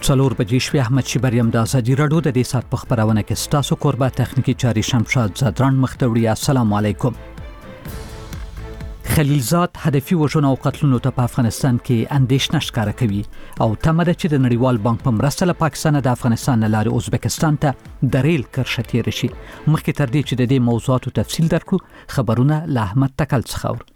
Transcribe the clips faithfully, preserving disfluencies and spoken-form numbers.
څلور بجې شوې. احمد شیبریم د ازادي راډیو د دې سات په خبرونه کې ستاسو قربا تخنیکی چاري شمشاد زدران مختوړي. السلام علیکم. خلیلزاد هدفي وژنو او قتلونو ته په افغانستان کې اندېښنه ښکاره کوي او تمه ده چې د نړیوال بانک په مرسته له پاکستان د افغانستان لارې ازبکستان ته د ریل کرښه تیر شي. مخکې تر دې چې د دې موضوعاتو تفصیل درکړو، خبرونه له احمد تکل څخه اورو.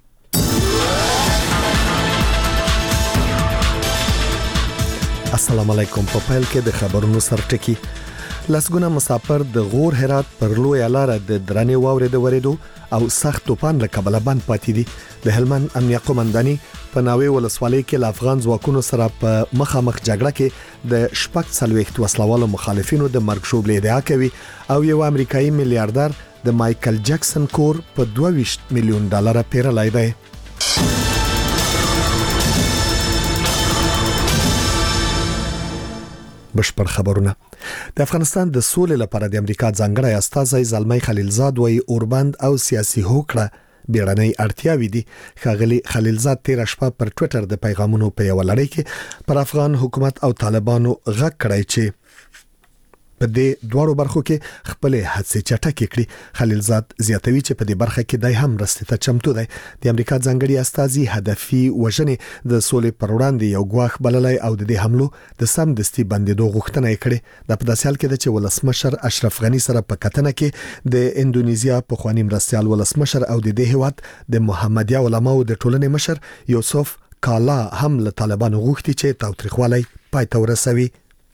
السلام علیکم. په پیل کې د خبرونو سرټکی. لسګونه مسافر د غور هرات پر لوی لار د درنې واورې د وریدو او سخت طوفان له کبله بند پاتې دي. د هلمند امنیه قومنداني په ناوې ولسوالۍ کې له افغان ځواکونو سره په مخامخ جګړه کې د شپږ څلوېښت وسلوالو مخالفینو د مرګ ژوبلې ادعا کوي او یو امریکایي میلیارډر د مایکل جکسن کور په دوه ویشت میلیون ډالر پیرلای دی. بشپړ خبرونه. د افغانستان د سولې لپاره د امریکا ځانګړی استازی زلمی خلیلزاد وایي اوربند او سیاسي هوکړه بیړنۍ اړتیاوې دي. ښاغلي خلیلزاد تیر شپه پر ټوئیټر د پیغامونو په یو لړۍ کې پر افغان حکومت او طالبانو غږ کړی چې په دې دوړو برخو کې خپل هڅې چټکې کړي. خلیلزاد زیاتوي چې په دې برخه کې دای هم مرستې ته چمتو دی. د امریکا ځانګړي استازي هدفي وژنې د سولې پر وړاندې یو ګواښ بللی او د دې حملو د سمدستي بندېدو غوښتنه یې کړې. د په داسې حال کې ده چې ولسمشر اشرف غني سره په کتنه کې د اندونیزیا پخوانی مرستیال ولسمشر او د دې هیواد د محمدیه علماو د ټولنې مشر یوسف کالا هم له طالبانو غوښتي چې تاوتریخوالی پای ته ورسوي.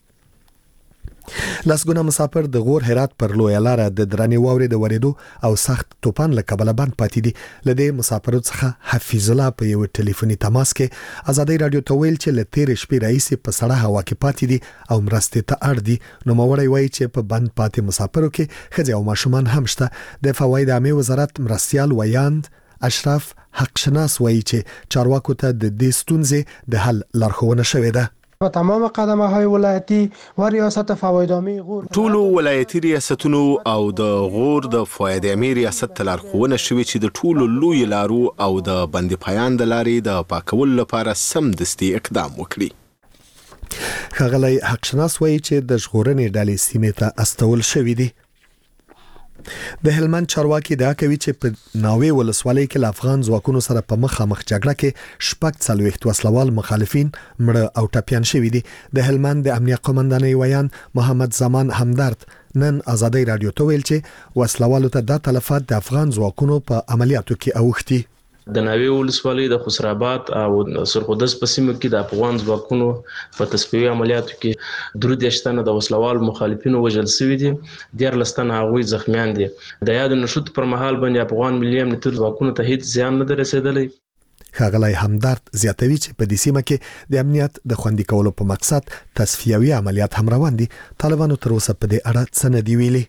لسګونه مسافر د غور هرات پر لوی لار د درنې واورې د وریدو او سخت طوفان له کبله بند پاتې دي. لدې مسافرو څخه حفیظ الله په یو ټلیفوني تماس کې ازادي رادیو ته ویل چې له تیر شپې راځي په سړه هوا کې پاتې دي او مرستې ته اړ دي. نو موري وایي چې په بند پاتې مسافرو کې ښځې او ماشومان هم شته. د فواید عامه وزارت مرستيال ویاند اشرف حقشناس وایي چې چارواکو ته د دې ستونزې د حل لارښوونه شوې ده. و تمام قدمه های ولایتی و ریاست فوایدامی غور ټول ولایتي ریاستونو او د غور د فوایدامی ریاست لارښوونه شوې چې د ټولو لوی لارو او د بند پایان د لارې د پاکولو لپاره سمدستي اقدام وکړي. ښاغلی حقشناس وایي چې د ژغورنې ډلې سیمې ته استول شوې دي. د هلمند چارواکي دا کوي چې په ناوې ولسوالۍ کې له افغان ځواکونو سره په مخامخ جګړه کې شپږ څلوېښت وسلوال مخالفین مړه او ټپیان شوي دي. د هلمند د امنیه قومندانۍ ویان محمد زمان همدرد نن ازادي رادیو ته ویل چې وسلوالو ته د تلفات د افغان ځواکونو په عملیاتو کې اوښتي. د ناوې ولسوالۍ د خسراباد او سرخودس په سیمه کې د افغان ځواکونو په تصفیوي عملیاتو کې درې دېرش تنه د وسلوال مخالفینو وژل شوي دي. دیارلس تنه هغوی زخمیان دي. د یاد نشود پر مهال باندې افغان ملي امنیتي ځواکونو ته هیڅ زیان نه رسیدلی. ښاغلی همدرد زیاتوي چې په دې سیمه کې د امنیت د خوندي کولو په مقصد تصفیوي عملیات هم روان دي. طالبانو تر اوسه په دې اړه څه نه دي ویلي.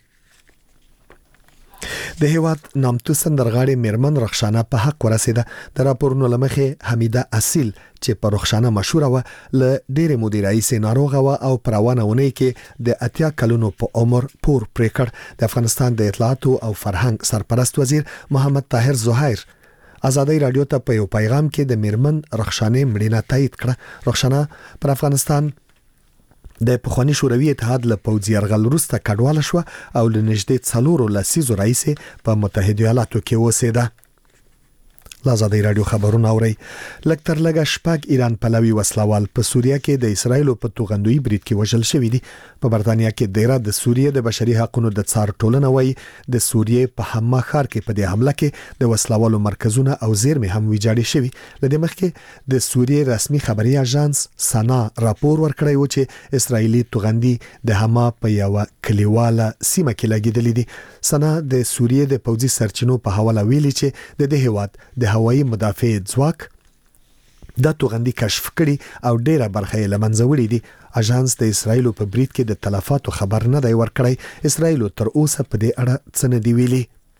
د هیواد نامتو سندرغاړي میرمن رخشانه په حق ورسیده. د راپورونو لمخې حمیده اصیل چې په رخشانه مشهوره و ل ډېرې مودې راهیسې ناروغه و او په روانه اونۍ کې د اتیا کلونو په عمر پور پرې کړ. د افغانستان د اطلاعاتو او فرهنګ سرپرست وزیر محمد طاهر زهیر ازادي رادیو ته په یو پیغام کې د میرمن رخشانه مړینه تایید کړه. رخشانه پر افغانستان د پخوانی شوروي اتحاد له پوځي یرغل وروسته کډواله شو او له نږدې څلورو لسیزو راهیسې په متحده ایالاتو کې اوسېده. لازادي رادیو خبرونه اوري. لکتر لګه شپږ ایران پلوي وسلوال په سوریه کې د اسرایل په توغندوی برید کې وژل شوی دي. په برتانیا کې ډیره د سوریه د بشري حقوقو د څار ټولنه وایي د سوریه په حما ښار کې په دې حمله کې د وسلوالو مرکزونه او زیرمې هم ویجاړې شوي. لدې مخکې د سوریه رسمي خبري اژانس سنا راپور ورکړی و چې اسرایلی توغندي د حما په یو کلیواله سیمه کې لګیدلې دي. سنا د سوریه د پوځي سرچینو په حواله ویلي چې د دې هیواد د هوایي مدافع ځواک د توغندي کشف کړي او ډیره برخه یې لمنځه وړي دي. اژانس د اسرایل په برید کې د تلفاتو خبر نه دی ورکړی. اسرایل تر اوسه په دې اړه څه نه دی ویلي.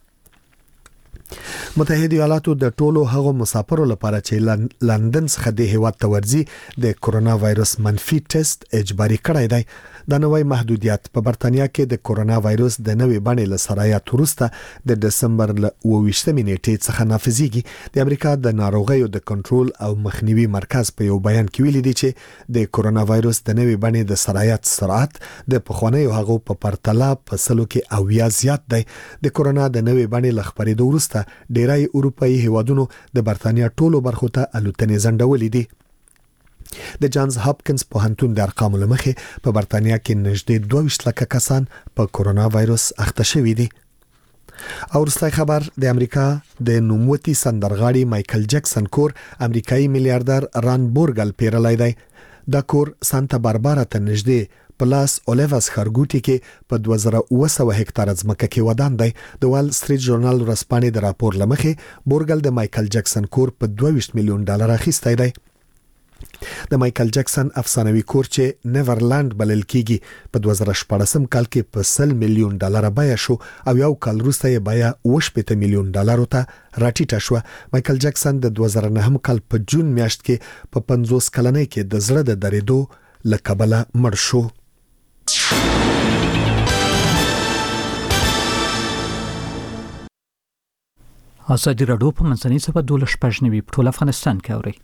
متحده ایالاتو د ټولو هغو مسافرو لپاره چې لندن څخه د هیواد ته ورځي د کرونا وایرس منفي ټیسټ اجباري کړی دی. د نوې محدودیت په برتانیا کې د کورونا وایروس د نوې بڼې له سرایت وروسته د دسمبر ل اوویشتمې نیټې څخه نافذیږي. د امریکا د ناروغیو د کنټرول او مخنیوي مرکز په یو بیان کې ویلي دی چې د کورونا وایروس د نوې بڼې د سرایت سرعت د پخوانیو هغو په پرتله په سلو کې اویا زیات دی. د کورونا د نوې بڼې ل خپرېدو وروسته ډیری اروپایي هیوادونو د برتانیا ټولو برخو ته الوتنې ځنډولې دي. د جانز هاپکینز پوهنتون د ارقامو له مخې په برتانیا کې نږدې دوه ویشت لکه کسان په کورونا وایروس اخته شوي دي. او وروستی خبر د امریکا د نوموتي سندرغاړي مایکل جکسن کور امریکایي میلیاردر ران بورګل پیرلی دی. دا کور سانتا باربارا ته نږدې پلاس اولیواس خارګوټي کې په دوه زره اوه سوه هکتاره ځمکه کې ودان دی. د وال سټریټ ژورنال ورځپاڼې د راپور له مخې بورګل د مایکل جکسن کور په دوه ویشت میلیون ډالر اخیستی دی. د مایکل جکسن افسانوي کور چې نیورلند بلل کیږي په دوه زره شپاړسم کال کې په سل میلیون ډالر بیه شو او یو کال وروسته یې بیه اوه شپېته میلیون ډالر ته راټیټه شوه. مایکل جکسن د دوه زره نهم کال په جون میاشت کې په پنځوس کلنۍ کې د زړه د درېدو له کبله مړ شو. ازادي راډیو په منځنۍ سبا دولس شپږ نوي په ټول افغانستان کې اوري.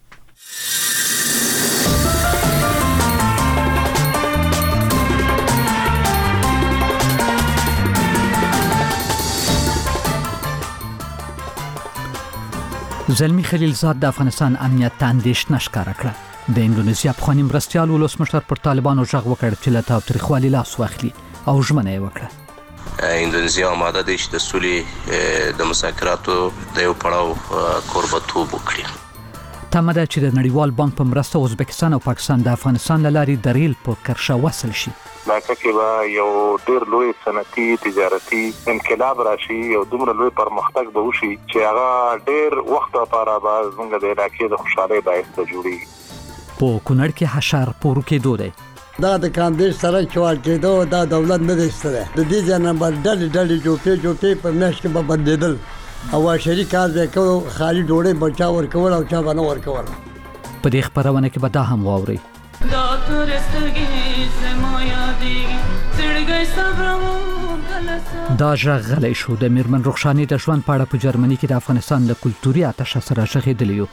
زلمی خلیلزاد د افغانستان امنیت ته اندېښنه ښکاره کړه. د اندونیزیا پخوانی مرستیال ولسمشر پر طالبانو غږ وکړ چې له تاوتریخوالي لاس واخلي او ژمنه یې وکړه. اندونیزیا آماده دی چې د سولې د مذاکراتو د یو پړاو کوربتوب وکړي. تمه ده چې د نړیوال بانک په مرسته ازبکستان او پاکستان د افغانستان له لارې د ریل په کرښه وصل شي. لکه کې به یو ډېر لوی صنعتي تجارتي انقلاب راشي او دومره لوی پرمختګ به وشي چې هغه ډېر وخت لپاره به زموږ د علاقې د خوشحالۍ باعث جوړي. په کونړ کې حشر پورو کېدو دی. دا د کاندیش سره چوال کېدو دا دولت نه دی ستره. د دې ځای نمبر ډلې ډلې جوپې جوپې په میاشت کې به بدلېدل او شریک کار به کوو خالي ډوړې بچا ورکول او چا به نه ورکول. په دې خبرونه کې به دا هم واورئ. دا ترستګي سمایا دی سړګي صبرمون دا ژغ غلی شو د میرمن رخشاني د ژوند په اړه په جرمني کې د افغانستان له کلتوري آتش سره ژغېدلی یو.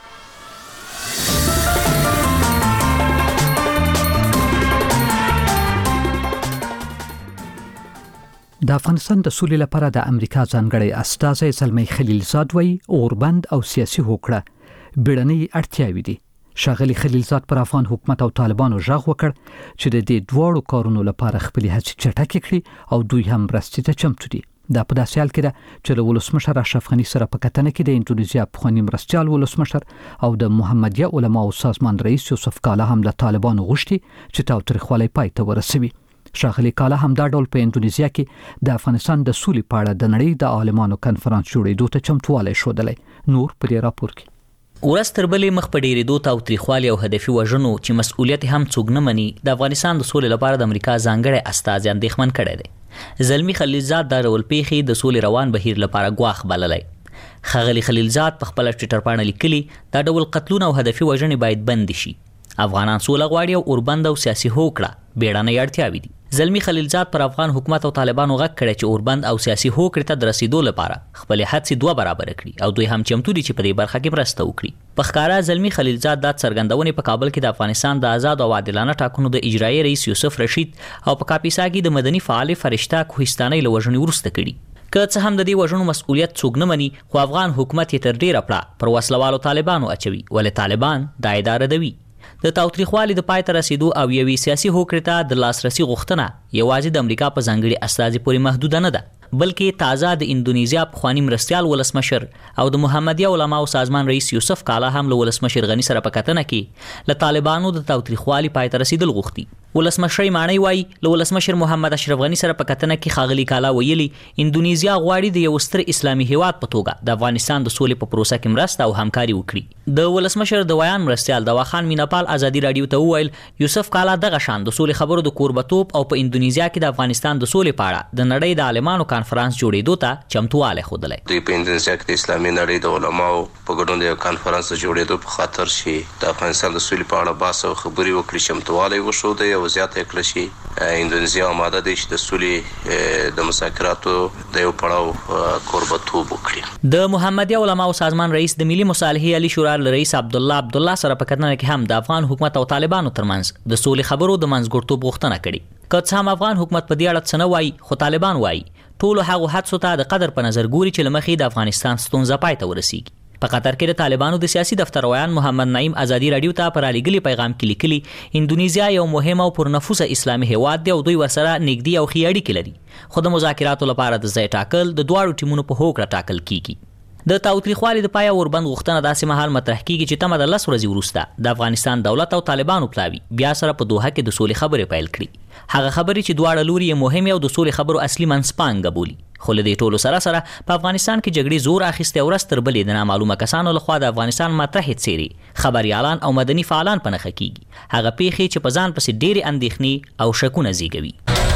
د افغانستان د سولې لپاره د امریکا ځانګړی استازی زلمی خلیلزاد وایي اوربند او سیاسي هوکړه بیړنۍ اړتیاوې دي. ښاغلي خلیلزاد پر افغان حکومت او طالبانو غږ وکړ چې د دې دواړو کارونو لپاره خپلې هڅې چټکې کړي او دوی هم مرستې ته چمتو دي. دا په داسې حال کې ده چې له ولسمشر اشرف غني سره په کتنه کې د اندونیزیا پخوانی مرستیال ولسمشر او د محمدیه علماو سازمان رئیس یوسف کالا هم له طالبانو غوښتي چې تاوتریخوالی پای ته ورسوي. ښاغلي کالا هم دا ډول په اندونیزیا کې د افغانستان د سولې په اړه د نړۍ د عالمانو کنفرانس جوړېدو ته چمتووالی ښودلی. نور په دې راپور کې ورځ تر بلې مخ په ډېرېدو تاوتریخوالي او هدفي وژنو چې مسؤلیت هم څوک نه مني د افغانستان د سولې لپاره د امریکا ځانګړی استازی اندېښمن کړی دی. زلمی خلیلزاد دا ډول پیښې د سولې روان بهیر لپاره ګواښ بللی. ښاغلي خلیلزاد په خپله ټویټر پاڼه لیکلي دا ډول قتلونه او هدفي وژنې باید بندې شي. افغانان سوله غواړي او اوربند او سیاسي هوکړه بیړنۍ اړتیاوې دي. زلمی خلیلزاد پر افغان حکومت او طالبانو غږ کړی چې اوربند او سیاسي هوکړې ته د رسیدو لپاره خپلې هڅې دوه برابره کړي او دوی هم چمتو دي چې په دې برخه کې مرسته وکړي. په ښکاره زلمی خلیلزاد دا څرګندونې په کابل کې د افغانستان د آزاد او عادلانه ټاکنو د اجرایي رئیس یوسف رشید او په کاپیسا کې د مدني فعال فرشته کوهستانۍ له وژنې وروسته کړي. که څه هم د دې وژنو مسؤلیت څوک نه مني خو افغان حکومت یې تر ډیره پړه پر وسلوالو طالبانو اچوي ولې طالبان دا ادعا ردوي. د تاوتریخوالي د پای ته رسیدو او یوې سیاسي هوکړې ته د لاسرسي غوښتنه یوازې د امریکا په ځانګړي استازي پورې محدوده نه ده بلکې تازه د اندونیزیا پخوانی مرستیال ولسمشر او د محمدیه علماو سازمان رئیس یوسف کالا هم له ولسمشر غني سره په کتنه کې له طالبانو د تاوتریخوالي پای ته رسیدل غوښتي. ولسمشر مانی وایي له ولسمشر محمد اشرف غني سره په کتنه کې ښاغلي کالا ویلي اندونیزیا غواړي د یو ستر اسلامي هیواد په توګه د افغانستان د سولې په پروسه کې مرسته او همکاري وکړي. د ولسمشر د ویان مرستیال دواخان میناپال ازادي رادیو ته وویل یوسف کالا دغه شان د سولې خبرو د کوربتوب او په اندونیزیا کې د افغانستان د سولې په اړه د نړۍ د عالمانو کانفرنس جوړېدو ته چمتوالی ښودلی. دوی په اندونیزیا کې د اسلامي نړۍ د علماو په ګډون د یو کانفرنس جوړېدو په خاطر چې د افغانستان د سولې په اړه بحث او خبرې وکړي چمتوالی وښودی او زیاته کړل شي. اندونیزیا آماده ده چې د سولې د مذاکراتو د یو پړاو کوربتوب وکړي. د محمدي علماء سازمان رئیس د ملي مصالحې علي شورا رئیس عبد الله عبد الله سره په کتنه کې هم د افغان حکومت او طالبانو ترمنځ د سولې خبرو د منځګړتوب غوښتنه کړې. که څه هم افغان حکومت په دې اړه څه نه وایي، خو طالبان وایي ټولو هغو حدسو ته د قدر په نظر ګوري چې له مخې د افغانستان ستونزه پای ته ورسیږي. په قطر کې د طالبانو د سیاسي دفتر روان محمد نعیم ازادي رادیو ته پر علیګلی پیغام کې لیکلي اندونیزیا یو مهم او پرنفوذ اسلامي هیواد دی او دوی ورسره نږدې او ښې اړیکې لري، خو د مذاکراتو لپاره د ځای ټاکل د دواړو ټیمونو په هوکړه ټاکل کیږي. د تاوتریخوالي د پای اوربند غوښتنه داسې مهال مطرح کیږي چې تمه د لس ورځې وروسته د افغانستان دولت او طالبانو پلاوي بیا سره په دوحه کې د سولې خبرې پیل کړي. هغه خبرې چې دواړه لوري یې مهمې او د سولې خبرو اصلي منځپانګه بولي. خو له دې ټولو سره سره په افغانستان کې جګړې زور اخیستی او ورځ تر بلې د نامعلومه کسانو لخوا د افغانستان مطرحې څیرې خبریالان او مدني فعالان په نښه کیږي، هغه پیښې چې په ځان پسې ډېرې اندېښنې او شکونه زیږوي.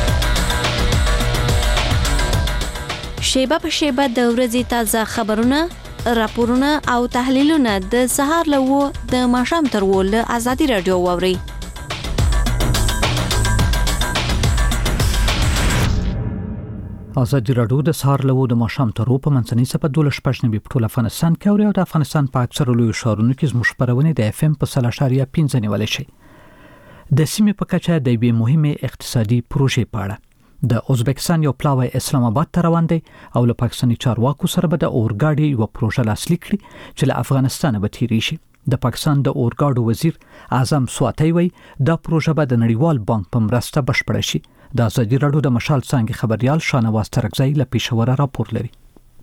شیبه په شیبه د ورځې تازه خبرونه، راپورونه او تحلیلونه د سهار له و د ماښام تر و له ازادي رادیو واورئ. ازادي رادیو د سهار له و د ماښام تر و په منځنۍ سپه دولس شپږ نوي په ټول افغانستان کې اوري او د افغانستان په اکثره لویو ښارونو کې زموږ خپرونې د اف ام په سل اشاریه پنځه نیولی شي. د سیمې په کچه د یوې مهمې اقتصادي پروژې په اړه د ازبکستان یو پلاوی اسلام آباد ته روان دی او له پاکستاني چارواکو سره به د اورګاډي یو پروژه لاسلیک کړي چې له افغانستان به تیری شي. د پاکستان د اورګاډو وزیر اعظم سواتی وایي دا پروژه به د نړیوال بانک په مرسته بشپړه شي. د ازادي رادیو د مشال څانګې خبريال شانواز ترکزی له پېښور راپور لري.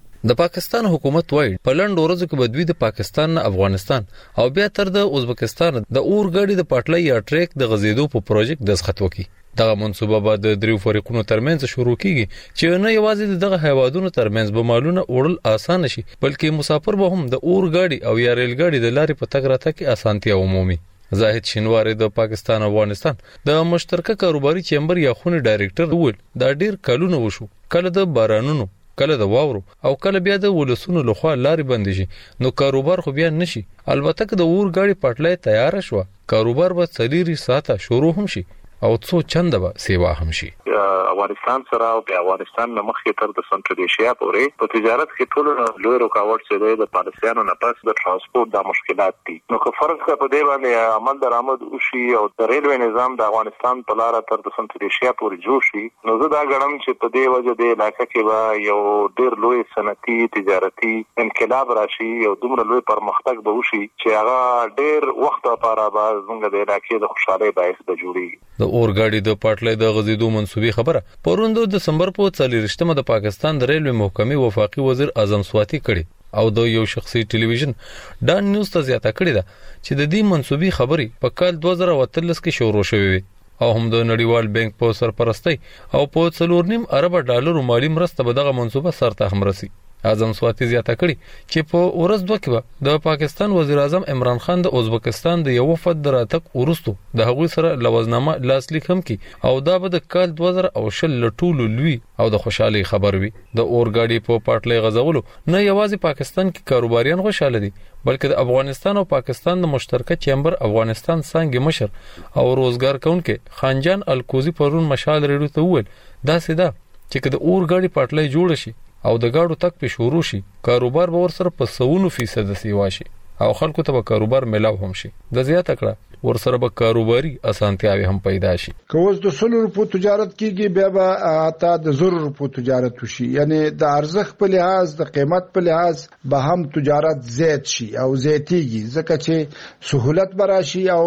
د پاکستان حکومت وایي په لنډ ورځو کې بدوی د پاکستان نه افغانستان او بیا تر د ازبکستان د اورګاډي د پټلۍ یا ټریک د غزیدو په پروژیکټ دسخط وکړي. دغه منصوبه به د دریو فریقونو ترمنځ شروع کیږي چې نه یوازې دغه هیوادونو ترمنځ به مالونه وړل آسان شي بلکې مسافر به هم د اورګاډي او یا ریل ګاډي د لارې په تګ راتګ کې اسانتیا ومومي. زاهد شینواری د پاکستان افغانستان د مشترکه کاروباري چیمبر یا خونی ډایریکټر وویل دا ډیر کلونه وشو، کله د بارانونو کله د واورو او کله بیا د ولسونو لخوا لارې بندې شي نو کاروبار خو بیا نشي. البته که د اورګاډي پټلۍ تیار شوه کاروبار به څلوري ساعته شروع هم شي او څو چنده به سیوا هم شي. افغانستان سره او د افغانستان نه مخکې تر د سنټرل ایشیا پورې په تجارت کې ټول لوی رکاوټ چې دی د پالیسیانو نه پس د ترانسپورت د مشکلات دي. نو که فرض کړه په دې باندې عمل درآمد وشي او د ریلوی نظام د افغانستان په لار تر د سنټرل ایشیا پورې جوړ شي نو زه دا غواړم چې په دې وجه د علاقې کې به یو ډېر لوی صنعتي تجارتي انقلاب راشي او دومره لوی پرمختګ به وشي چې هغه ډېر وخت لپاره به زموږ د علاقې د خوشحالۍ باعث به جوړي. د اورګاډي د پټلۍ د غزیدو منسوبي خبره پرون د دسمبر په څلورشتمه د پاکستان د ریلوی محکمې وفاقي وزیر اعظم سواتی کړي او د یو شخصي ټلویزیون ډان نیوز ته زیاته کړې ده چې د دې منسوبي خبرې په کال دوه زره اتلس کې شروع شوې او هم د نړیوال بانک په سرپرستی او په څلور نیم ارب ډالر مالی مرسته به دغه منسوبه سرته هم رسي. اعظم سواتی زیاته کړي چې په ورځ دوه کې د پاکستان وزیر اعظم عمران خان د ازبکستان د یو وفد دراتک ورستو د هغوی سره لوزنامه لاسلیک هم کی او دا به د کال دوه زره او شل لټول لوی او د خوشحالي خبر وي. د اورګاډي په پټلۍ غزولو نه یوازې پاکستان کې کاروباریان خوشاله دي بلکې د افغانستان او پاکستان د مشترکه چیمبر افغانستان څنګه مشر او روزګار کونکي خانجان الکوزی پرون مشال ریډیو ته وویل دا سیده چې د اورګاډي پټلۍ جوړ شي او د گاډو تک په شروع شي کاروبار به ورسره په سونو فیصد سیوا شي او خلکو ته به کاروبار ملاو هم شي. د زیاته کړه ورسره به کاروباري اسانتیاوي هم پیدا شي. که اوس د سلو روپو تجارت کیږي بیا به اته د زرو روپو تجارت وشي، یعنی د ارزښت په لحاظ د قیمت په لحاظ به هم تجارت زیات شي او زیاتیږي ځکه چې سہولت براشي او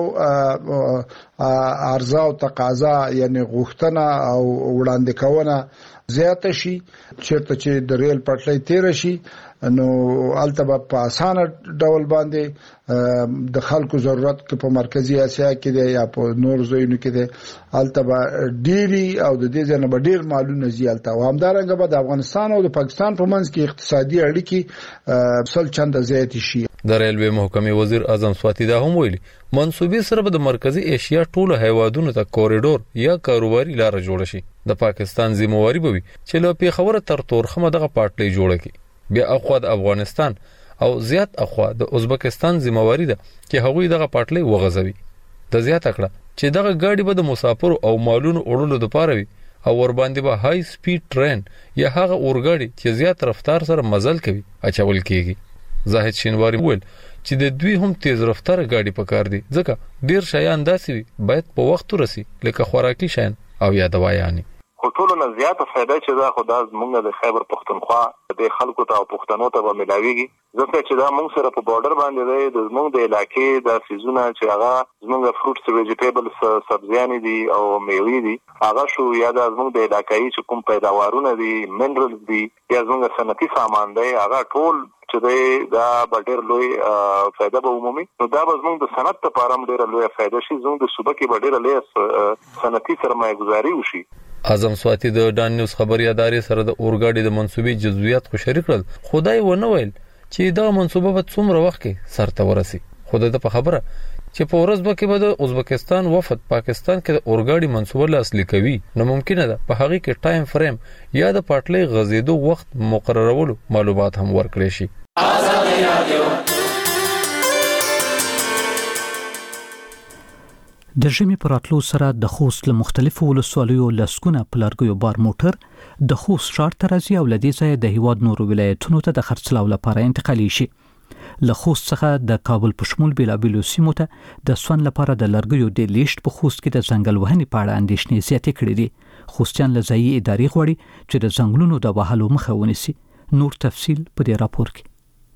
عرضه او تقاضا یعنی غوښتنه او وړاندې کونه زیاته شي. چیرته چې د ریل پټلۍ تیر شي نو البته په اسانه ډول باندې د خلکو ضرورت کې په مرکزی اسیا کې دی یا په نور ځایونو کې دی البته ډيري او د دې ځنه به ډیر مالونه زیالته او همدارنګه به د افغانستان او د پاکستان په منځ کې اقتصادي اړیکې سل چنده زیات شي. د ریلوی محکمې وزیر اعظم سواتی دا هم ویلي منسوبې سره به د مرکزی ایشیا ټولو هیوادونو ته کوریډور یا کاروباري لار جوړ شي. د پاکستان ذمہواری به وي چې له پیښور تر تورخمه دغه پټلۍ جوړه کړي. بیا اخوا د افغانستان او زیات اخوا د ازبکستان ذمہواری ده چې هغوی دغه پټلۍ وغځوي. د زیات کړه چې دغه ګاډي به د مسافر او مالونو وړلو لپاره وي او ور باندې به های سپیډ ټرین یا هغه اورګاډي چې زیات رفتار سره مزل کوي اچول کیږي. زاهد شینواری وویل چې د دوی هم تیز رفتار ګاډي پکار دي ځکه ډیر شیان داسې وي باید په وخت ورسي لکه خوراکي شیان او یا دوايانې. خو ټولو نه زیاته فایده چې دا خو دا زمونږ د خیبر پښتونخوا د خلکو ته او پښتنو ته به ملاویږي ځکه چې دا مونږ سره په بارډر باندې دی د زمونږ د علاقې د سیزونه چې هغه زمونږ فروټس ویجیټیبلز سبزیانې دي او میوې دي هغه شو یا د زمونږ د علاقې چې کوم پیداوارونه دي منرالز دي یا زمونږ صنعتي سامان دی هغه ټول چې دی دا به ډېر لوی فایده به عمومي نو دا به زمونږ د صنعت لپاره هم ډېره لویه فایده شي زمونږ د صوبه کې به ډېره لویه صنعتي سرمایه ګزاري وشي. اعظم سواتی د ډان نیوز خبري ادارې سره د اورګاډي د منسوبې جزئیات خو شریک کړل خدای ونه ویل چې دا منسوبه به څومره وخت کې سرته ورسي. خدای د په خبره چې په ورځ به کې به د ازبکستان وفد پاکستان کې د اورګاډي منسوبه لاصلي کوي نو ممکنه ده په هغه کې ټایم فریم یا د پټلۍ غزیدو وخت مقررولو معلومات هم ورکړي شي. آزادي رادیو د ژمي پر راتلو سره د خوست له مختلفو ولسوالیو لسګونه پلارګیو بار موټر د خوست ښار ته راځي او له دې ځایه د هیواد نورو ولایتونو ته د خرڅلاو لپاره انتقالي شي. له خوست څخه د کابل په شمول بیلابیلو سیمو ته د سون لپاره د لرګیو د لیشت په خوست کې د ځنګل وهنې په اړه اندېښنې زیاتې کړې دي. خوستیان له ځایي ادارې غواړي چې د ځنګلونو د وهلو مخه ونیسي. نور تفصیل په دې راپور کې.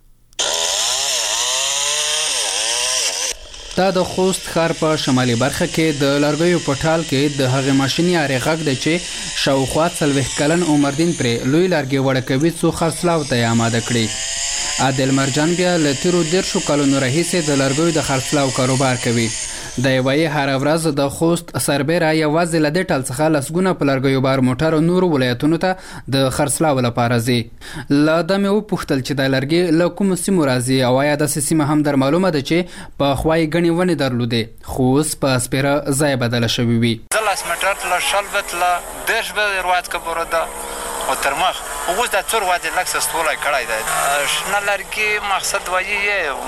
دا د خوست ښار په شمالي برخه کې د لرګیو په ټال کې د هغې ماشیني ارې غږ دی چې شاوخوا څلوېښت کلن عمردین پرې لوی لرګي وړه کوي څو خرڅلاو ته یې اماده کړي. عادل مرجان بیا له تیرو دیرشو کلونو راهیسې د لرګیو د خرڅلاو کاروبار کوي. د یوې هره ورځ د خوست سربیره یوازې له دې ټال څخه لسګونه په لرګیو بار موټر نورو ولایتونو ته د خرڅلاو لپاره ځي. له ده مې وپوښتل چې دا لرګي له کومو سیمو راځي او آیا داسې سیمه هم در معلومه ده چې پخوا یې ګڼې ونې درلودې خو اوس په سپیره ځای بدله شوې وي. زه لس مټر له شل بت له دېرش به رواج که بروده او تر مخ اوس دا څو رواج لږ څه ستولی کړی دی. شنه لرګي مقصد وایي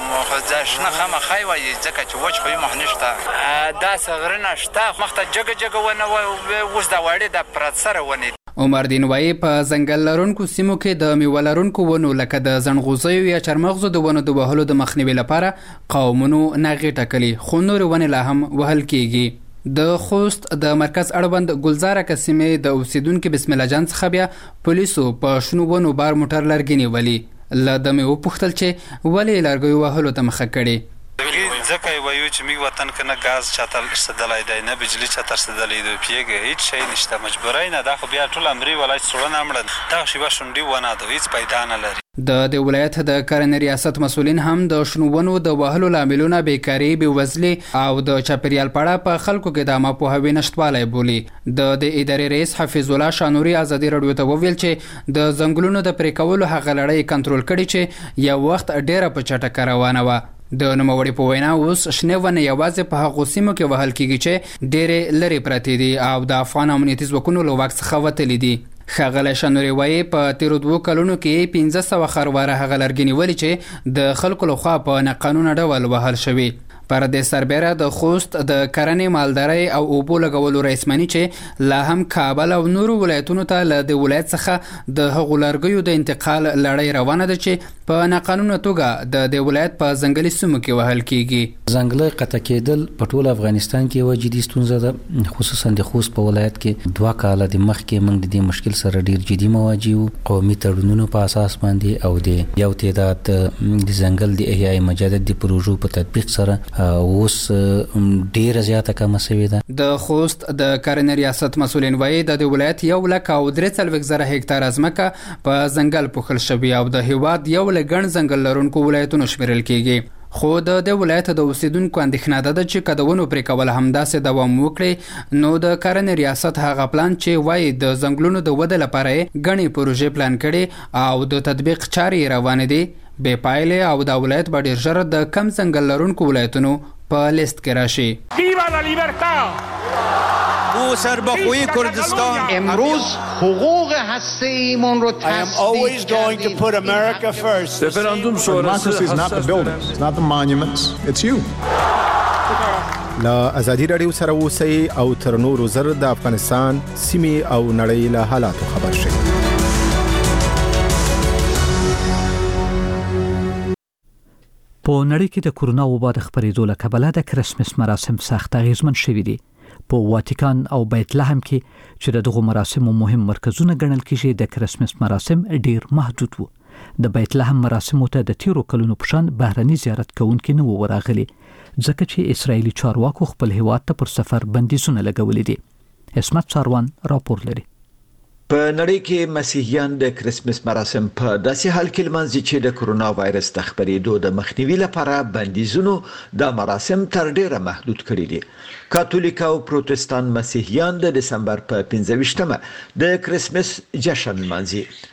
یې شنه خامخای وایي ځکه چې وچ خو یې مخ نشته داسې غرونه شته مخ ته جګه جګه ونه وایي اوس دا وړې د پرت سره ونې. عمردین وایي په ځنګل لرونکو سیمو کې د میوه لرونکو ونو لکه د ځنغوزیو یا چارمغزو د ونو د وهلو د مخنیوي لپاره قومونو ناغې ټاکلي خو نورې ونې لا هم وهل کیږي. د خوست د مرکز اړوند ګلزاره کسیمې د اوسیدونکو بسم الله جان څخه بیا پولیسو په شنو ونو بار موټر لرګي نیولي. له ده مې وپوښتل چې ولې لرګیو وهلو ته مخه کړې. ځکه یې وایو چې موږ وطن کې نه ګاز چاته رسېدلی دی نه بجلي چاته رسېدلی دی پوهېږې هېڅ شی نشته مجبورۍ نه دا خو بیا ټول امري ولایت سوړه نه مړه دغه شیوه شونډي ونه ده هېڅ پیدا نه لري. د دې ولایت د کرنې ریاست مسؤلین هم د شنو ونو د وهلو لاملونه بیکاري بېوزلي او د چاپیریال په اړه په خلکو کې د عامه پوهاوي نشتوالی بولي. د دې ادارې رئیس حفیظ الله شانوري ازادي راډیو ته وویل چې د ځنګلونو د پرې کولو هغه لړۍ کنټرول کړي چې یو وخت ډېره په چټکه روانه وه. د نوموړي په وینا اوس شنې ونې یوازې په هغو سیمو کې وهل کیږي چې ډېرې لرې پرتې دي او د افغان امنیتي ځواکونو له واک څخه وتلي دي. ښاغلی شانوري وایي په تیرو دوو کلونو کې پنځه سوه خرواره هغه لرګي نیولي چې د خلکو لخوا په ناقانونه ډول وهل شوي. پر دې سربیره د خوست د کرنې مالدارۍ او اوبو لګولو رئیس مانی چې لا هم کابل او نورو ولایتونو ته له د ولایت څخه د هغو لرګیو د انتقال لړۍ روانه ده چې په ناقانونه توګه د د ولایت په ځنګلي سیمو کې وهل کیږي. ځنګلي قطع کېدل په ټول افغانستان کې یوه جدي ستونزه ده خصوصا د خوست په ولایت کې دوه کاله د مخکې موږ د دې مشکل سره ډیر جدي مواجه یو. قومي تړونونو په اساس باندې او د یو تعداد د ځنګل د احیای مجدد د پروژو په تطبیق سره اوس ډیره زیاته کمه شوې ده. د خوست د کرنې ریاست مسؤلین وایي د ولایت یو لک او درې څلوېښت زره هکتاره ځمکه په ځنګل پوښل شوې او د هیواد یو له ګڼ ځنګل لرونکو ولایتونو شمیرل کیږي. خو د دې ولایت د اوسیدونکو اندېښنه ده چې که د ونو پرې کول همداسې دوام وکړي نو د کرنې ریاست هغه پلان چې وایي د ځنګلونو د ودې لپاره یې ګڼې پروژې پلان کړي او د تطبیق چارې یې روانې دي بې پایلې او د ولایت به ډېر ژر د کم ځنګل لرونکو ولایتونو په لیست کې راشي. ویوا لا لیبرتا او سربخوی کردستان امروز حقوق هسته‌ایمون رو تصدیق کردیم. Referendum sonrası Democracy is not the buildings, it's not the monuments, it's you. لا ازادي رادیو سره اوسئ او تر نورو زر د افغانستان سیمې او نړۍ له حالاتو خبر شئ. په نړۍ کې د کورونا وبا د خپرېدو له کبله د کرسمس مراسم سخت اغیزمن شوي دي. په واتیکان او بیت لحم کې چې دغه مراسمو مهم مرکزونه ګڼل کېږي د کرسمس مراسم ډیر محدود وو. د بیت لحم مراسمو ته د تیرو کلونو په شان بهرني زیارت کوونکي نه ورغلي ځکه چې اسرایلی چارواکو خپل هیواد ته پر سفر بندیزونه لګولې دي. اسمت ساروان راپور لري. په نړۍ کې مسیحیان د کرسمس مراسم په داسې حال کې لمانځي چې د کورونا وایرس د خپرېدو د مخنیوي لپاره بندیزونو د مراسم تر ډیره محدود کړي دي. کاتولیک او پروتستان مسیحیان د دسمبر په پنځه ویشتمه د کرسمس جشن لمانځي.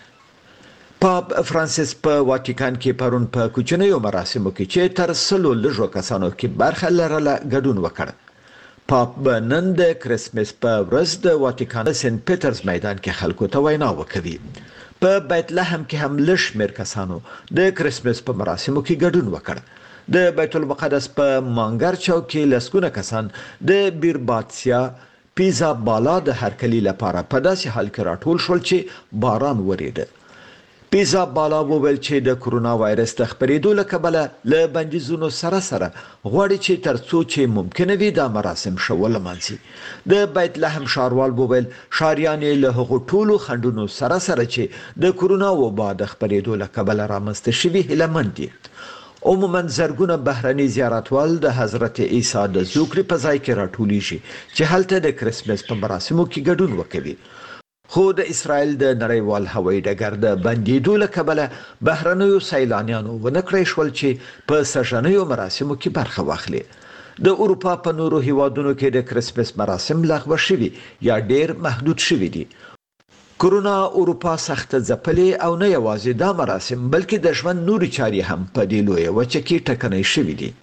پاپ فرانسیس په واتیکان کې پرون په کوچنیو مراسمو کې چې تر سلو لږو کسانو کې برخه لرله ګډون وکړ. پاپ نن د کرسمس په ورځ د واتیکان سنت پیټرز میدان کې خلکو ته وینا وکړي. په بیت لحم کې هم لږ شمېر کسانو د کرسمس په مراسمو کې ګډون وکړ. د بیت المقدس په مانګر چوک کې لسګونه کسان د بیرباتسیا پیزا بالا د هرکلي لپاره په داسې حال کې راټول شول چې باران وریده. پیزا بالا وویل چې د کورونا وایرس د خپرېدو له کبله له بندیزونو سره سره غواړي چې ترڅو چې ممکنه وي دا مراسم ښه ولمانځي. د بیت لحم ښاروال وویل ښاریان له هغو ټولو خنډونو سره سره چې د کورونا وبا د خپرېدو له کبله رامنځته شوي هیلهمند دي. عموما زرګونه بهرني زیارتوال د حضرت عیسی د زوکړې په ځای کې راټولیږي چې هلته د کرسمس په مراسمو کې ګډون وکوي. خو د اسرائیل د نړیوال هوایي ډګر د بندیدو له کبله بهرنیو سیلانیانو ونه کړی شول چې په سږنیو مراسمو کې برخه واخلي. د اروپا په نورو هیوادونو کې د کرسمس مراسم لغوه شوي یا ډیر محدود شوي دي. کورونا اروپا سخت ځپلې او نه یوازې دا مراسم بلکې د ژوند نوري چارې هم په دې لویه وچه کې ټکنۍ شوي دي.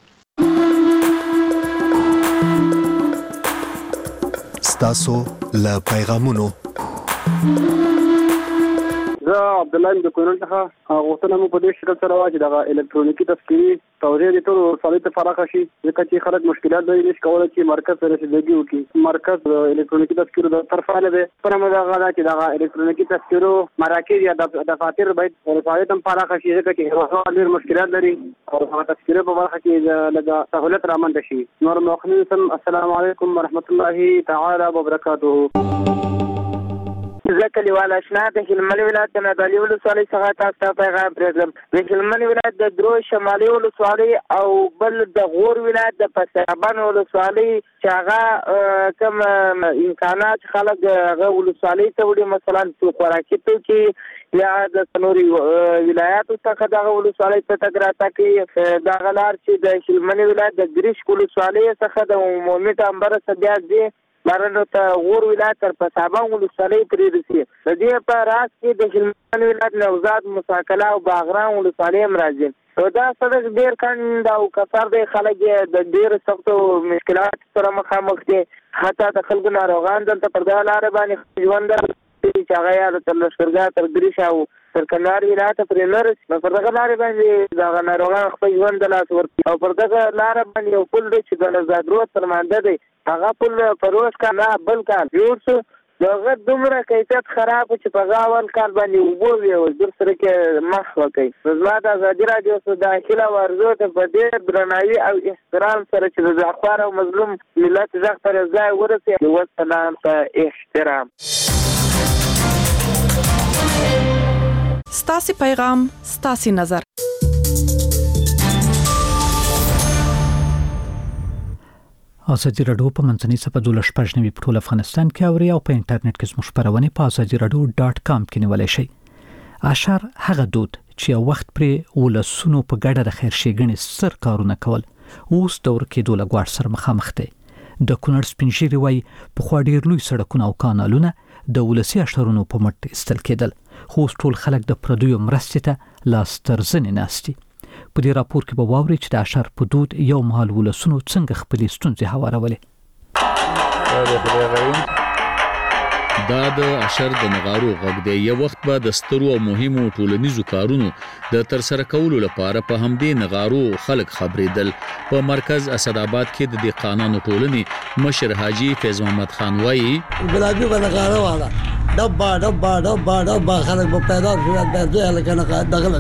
ستاسو له پیغامونو زه عبد الله د کونړ څخه غوښتنه مو په دې شکل سره واچ دغه الکترونیکي تذکيري توزیع د ټول ولسوالۍ ته فراخ شي ځکه چې خلک مشکلات لري نشي کولای چې مرکز سره رسیدګي وکړي. مرکز الکترونیکي تذکيرو د طرفه نه ده پر موږ غواړو چې دغه الکترونیکي تذکيرو مراکز یا د دفاتر باید ولسوالۍ ته فراخ شي ځکه چې هغه ډېر مشکلات لري او هغه تذکيرو په برخه کې لږه سہولت رامنځته شي. نور مخنیسم السلام علیکم ورحمت الله تعالی وبرکاته. زه کلیوال اشنا د هلمند ولایت د نادعلي ولسوالۍ څخه تاسو ته پیغام پرېږدم. د هلمند ولایت د درو شمالي ولسوالۍ او بل د غور ولایت د پسابان ولسوالۍ چې هغه کوم امکانات خلک هغه ولسوالۍ ته وړي مثلا خوراکي توکي یا د نوري ولایاتو څخه دغه ولسوالۍ ته تګ راتګ کوي. دغه لار چې د هلمند ولایت د ګریش ولسوالۍ څخه د عمومي ټامبر سبیا دی بارنو ته غور ولایت تر پسابان ولسوالۍ پرې رسي. د دې په راس کې د هلمند ولایت نوزاد مساکله او باغران ولسوالۍ هم راځي. دا سړک ډېر کند او کثر دی، خلک د ډېر سختو مشکلات سره مخامخ دي. حتی د خلکو ناروغان دلته پر دغه لارې باندې ژوند چې هغه یا د لښکرګاه تر ګریش او تر کندهار ولایت پرې نه رسي. نو پر دغه لارې باندې دغه ناروغان خپل ژوند د لاس ورکوي او پر دغه لاره باندې یو پل دی چې د نوزاد رود تر مانده دی. هغه پل په روز کال نه بل کال جوړ شو. دغه دومره کیفیت خراب چې په هغه اول کال باندې اوبه وې او در سره کې مخ وکړي. زما د ازادي راډیو څخه داخله ورزو ته په ډېر درناوي او احترام سره چې د ځخوار او مظلوم ملت ځخ پر ځای ورسي. والسلام په احترام. ستاسو پیغام ستاسو نظر. ازادي راډیو په منځنۍ صفحه د لشپژنوي په ټول افغانستان کې اوري او په انټرنیټ کې زموږ خبرونه په ازادي راډیو ډاټ کام کې نیولای شئ. اشر هغه دود چې یو وخت پرې ولسونو په ګډه د خیر ښېګڼې سر کارونه کول اوس دور کې د لګوړ سره مخامخ دي. د کونړ سپینشيري وای په خوا ډیر لوی سړکونه او کانالونه د ولسی اشترونو په مټ استل کېدل، خو ټول خلک د پردیو مرستې ته لاس تر زنې ناستي. په دې راپور کې به واوري چې د اشر په دود یو مهال ولسونو څنګه خپلې ستونزې هوارولې. دا د اشر د نغارو غږ دی. یو وخت به د سترو او مهمو ټولنیزو کارونو د ترسره کولو لپاره په همدې نغارو خلک خبرېدل. په مرکز اسداباد کې د دهقانانو ټولنې مشر حاجی فیض محمد خان وایي ګلابي بنغاره والا ډبا ډبا ډبا ډبا خلک په پیدا شو د ځای لکه دغه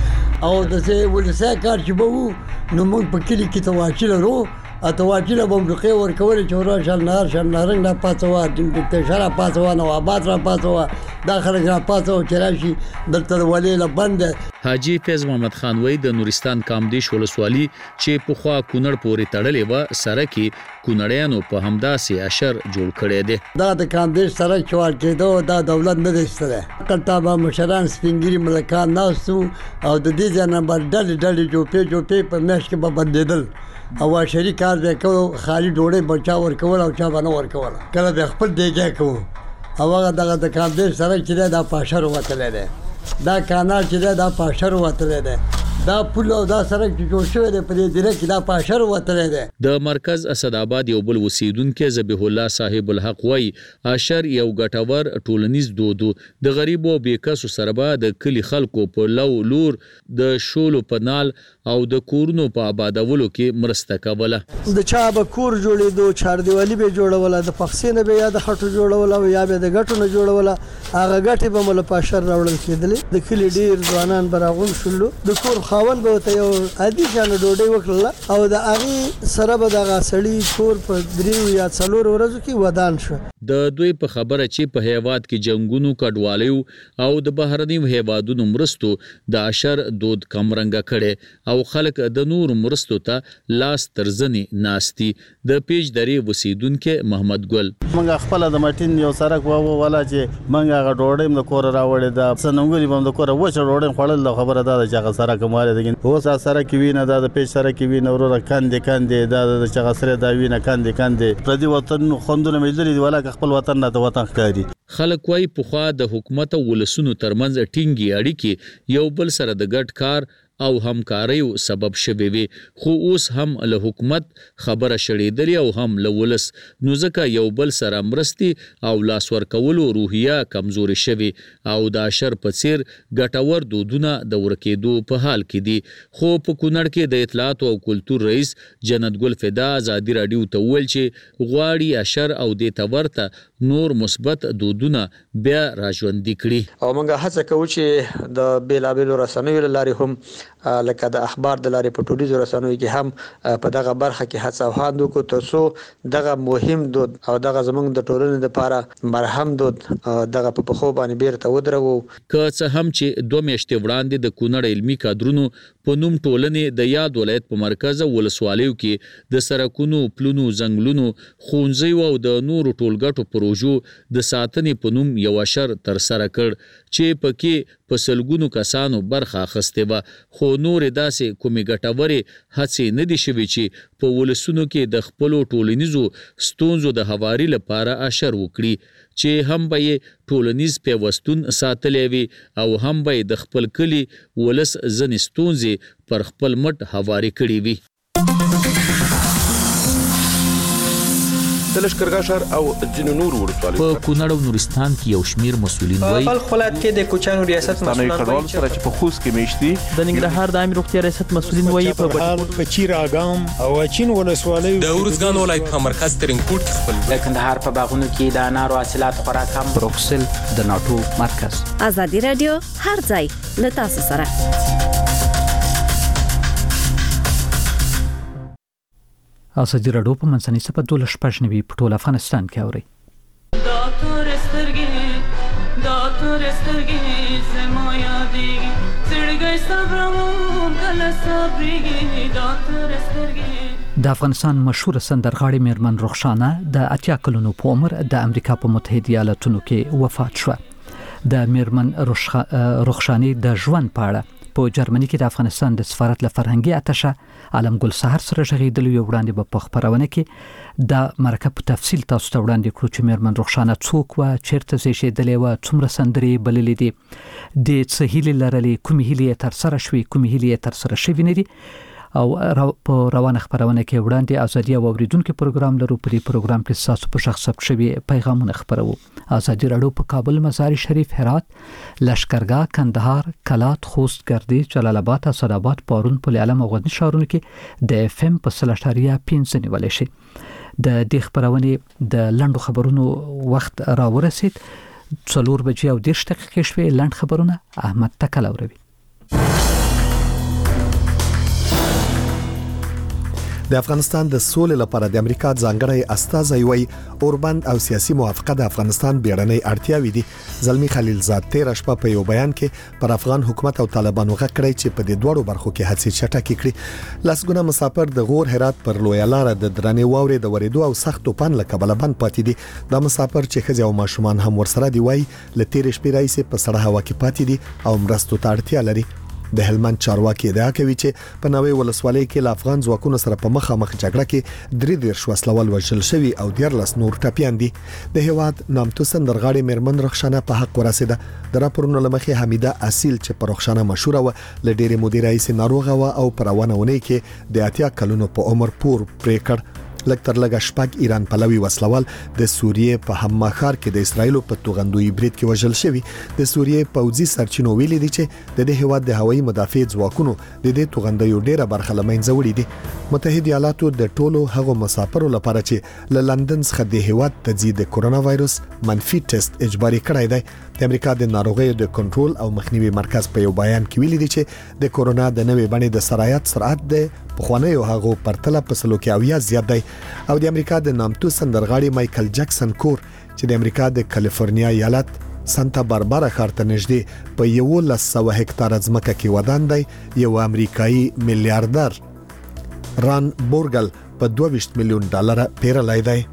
او د څه ولسه کار چې بو نو موږ په کلی کې تواچل ورو اتواچل به موږ ورکول چې ورا شل نهار شل نهار نه پاتوا د شرا پاتوا نو آباد را پاتوا داخله را پاتوا چې راشي دلته ولې له بند. حاجی فیض محمد خان وای د نورستان کامدیش ولسوالي چې په خوا کونړ پورې تړلې و سره کې کونړیانو په همداسې اشر جوړ کړی دی. دا د کامدیش سره چوال کېدو دا دولت نه دستره کلتابه مشران سپینګری ملکان ناستو او د دې ځنه بر ډل ډل جوپې جوپې په مېش کې به بدلیدل او شریک کار به کو خالی ډوړې بچا ور کول او چا باندې ور کول کله به خپل دیګه کو او هغه دغه د کامدیش سره چې دا پاشر وته دی دا کانال چې دا پاشر وته دی دا پول او دا سړک چې جوړ شوی دی په دې ډیره کې دا پاشر وته دی. د مرکز اسداباد یو بل اوسیدونکو ذبیح الله صاحب الحق وای اشر یو ګټور ټولنیز دود د غریبو بیکاسو سره به د کلی خلکو په لو لور د شولو پنال او د کورونو په آبادولو کې مرسته کوله. د چا به کور جوړېدو چاردیوالي به جوړوله د پخسینه به یا د خټو جوړوله او یا به د غټو نه جوړوله هغه غټي به مل پاشر راوړل کېدل. د کلی ډیر ځوانان براغون شولو د کور خاون به ته یو عادي شانه ډوډۍ وکړه او د هغه سره به د غاسړی کور په دریو یا څلور ورځو کې ودان شو. د دوی په خبره چې په هیواد کې جنگونو کډوالیو او د بهرنیو هیوادونو مرستو د اشر دود کمرنګ کړي او خلک د نور مرستو ته لاس ترزنی ناشتي. د پیج درې وسیدونکو محمد ګل موږ خپل د مټین یو سرک وو ولا چې موږ هغه ډوډۍ د کور راوړې د سنونګري باندې کور وچ ډوډۍ خړل خبره ده چې هغه سره کوماله دي اوس سره کې وینه د پیج سره کې وینه ورو کاندې کاندې د چې سره دا وینه کاندې کاندې پر دې وطن خوندونه مېدلې دی ولا خپل وطن نه د وطن ښکاری. خلک وايي په خوا د حکومت او ولسونو ترمنځ ټینګي اړیکې یو بل سره د ګډ کار او همکاریو سبب شوي وي خو اوس هم له حکومت خبره شړېدلې او هم له ولس نو ځکه یو بل سره مرستي او لاس ورکولو روحیه کمزوري شوي او د اشر په څیر ګټور دودونه د ورکېدو په حال کې دي. خو په کونړ کې د اطلاعات او کلتور رئیس جنت ګل فدا ازادي رادیو ته ویل چې غواړي اشر او د تورته نور مثبت دودونه بیا راژوندي کړي. او موږ هڅه کوو چې د بیلابیلو رسنیو لارې هم لکه د اخبار د لارې په ټولنیزو رسنیو کې هم په دغه برخه کې هڅه وهاندو کو ترڅو دغه مهم دود او دغه زمونږ د ټولنې لپاره مرهم دود دغه په خو باندې بیرته ودرو. که څه هم چې دوه میاشتې وړاندې د کونړ علمي کادرونو په نوم ټولنې د یاد ولایت په مرکز ولسوالیو کې د سرکونو پلونو زنګلونو خونځي او د نورو ټولګټو پروژو د ساتنې په نوم یو اشر تر سره کړ چې پکې په سلګونو کسانو برخه اخیسته و خو نور داسې کومې ګټورې هڅې نه دي شوي چې په ولسونو کې د خپل ټولنیزو ستونزو د هواري لپاره اشر وکړي چې هم به ټولنیز پیوستون ساتلې وي او هم به د خپل کلی ولس ځنې ستونزې پر خپل مټ هواري کړي وي. د لشکرګاه ښار او ځینو نورو ولسوالیو په کونړ او نورستان کې یو شمیر مسؤلین وایي په خپل ولایت کې د کوچانو ریاست مسؤلین وایي چې په خوست کې میشتي د ننګرهار د عامه روغتیا ریاست مسؤلین وایي په بهار په چیر اګام او اچین ولسوالیو د ورزګان ولایت په مرکز ترینکوټ خپل د کندهار په باغونو کې د انارو حاصلات خورا کم بروکسل د ناتو مرکز. ازادي رادیو هر ځای له تاسو سره. ازادي رادیو په منځنۍ سپه دوله شپږ نوي په ټول افغانستان کې اوري. داتور سترګې داتور سترګې زمایا دیږي زړګي صبرمون کله صبرېږي داتور سترګې. د افغانستان مشهور سندرغاړې میرمن رخشانه د اتیا کلونو په عمر د امریکا په متحده ایالاتونو کې وفات شوه. د میرمن رخشانه د ژوند په اړه په جرمني کې د افغانستان د سفارت له فرهنګي اتشه عالم ګل سحر سره غږیدل یو وړاندې په خبرونه کې د مرکه په تفصیل تاسو ته وړاندې کړو چې میرمن رخشانه څوک و چیرته زیږیدلې و څومره سندرې بللې دي د څه هیلې لرلې کومې هیلې تر سره شوې کومې هیلې تر سره شوې نه دي او په روانه خبرونه کې وړاندې ازادي او اوریدونکو پروګرام لرو. په دې پروګرام کې تاسو په شخص ثبت شوی پیغامونه خبرو. ازادي راډیو په کابل، مزار شریف، هرات، لشکرګاه، کندهار، کلات، خوست، ګردیز، جلال آباد، اسداباد، پارون، پل علم او غزنی ښارونو کې د اف ام په سل اشاریه پنځه نیول شي. د دې خبرونه د لندو خبرونو وخت را ورسید. څلور بجې او دېرش دقیقې شوې. لند خبرونه احمد تکل اوروي. د افغانستان د سولې لپاره د امریکا ځانګړی استازی وی اوربند او سیاسي موافقه د افغانستان بیړنۍ اړتیاوې دي. زلمی خلیلزاد تیر شپه په یو بیان کې پر افغان حکومت او طالبانو غږ کړی چې په دې دوړو برخو کې هڅې چټکې کړي. لاسګونه مسافر د غور هرات پر لوی لار د درنې واورې د ورېدو او سخت توپان له کبله بند پاتې دي. د مسافر چې ښځې او ماشومان هم ورسره دی وای له تیر شپې راځي په سړه هوا کې پاتې دي او مرستو ته اړتیا لري. د هلمند چارواکي ادعا کوي چې په نوې ولسوالۍ کې له افغان ځواکونو سره په مخامخ جګړه کې درې دیرش وسلوال وژل شوي او دیارلس نور ټپیان دي. د هیواد نامتو سندرغاړي میرمن رخشانه په حق ورسېده. د راپورونو لمخې حمیده اصیل چې په رخشانه مشهوره و ل ډېرې مودې راهیسې ناروغه و او پر روانه ونې کې د اتیا کلونو په عمر پور پرې کړ. لکه تر لګه شپږ ایران پلوي وسلوال د سوریې په حما ښار کې د اسرایل په توغندوی برید کې وژل شوی. د سوریې پوځي سرچینو ویلي دي چې د دې هیواد د هوایي مدافع ځواکونو د دې توغندوی ډیره برخه لمنځه وړي دي. متحده ایالاتو د ټولو هغو مسافرو لپاره چې له لندن څخه د هیواد ته ځي د کورونا وایروس منفي ټیسټ اجباري کړی دی. د امریکا د ناروغیو د کنټرول او مخنیوي مرکز په یو بیان کې ویلي دي چې د کورونا د نوې بڼې د سرایت سرعت د پخوانیو هغو پرتله په سلو کې اویا زیات دی. او د امریکا د نامتو سندرغاړي مایکل جکسن کور چې د امریکا د کالیفورنیا ایالت سانتا باربارا ښار ته نږدې په یولس سوه هکتاره ځمکه کې ودان دی. یو امریکایي میلیاردر ران بورګل په دوه ویشت میلیون ډالر پیرلای دی.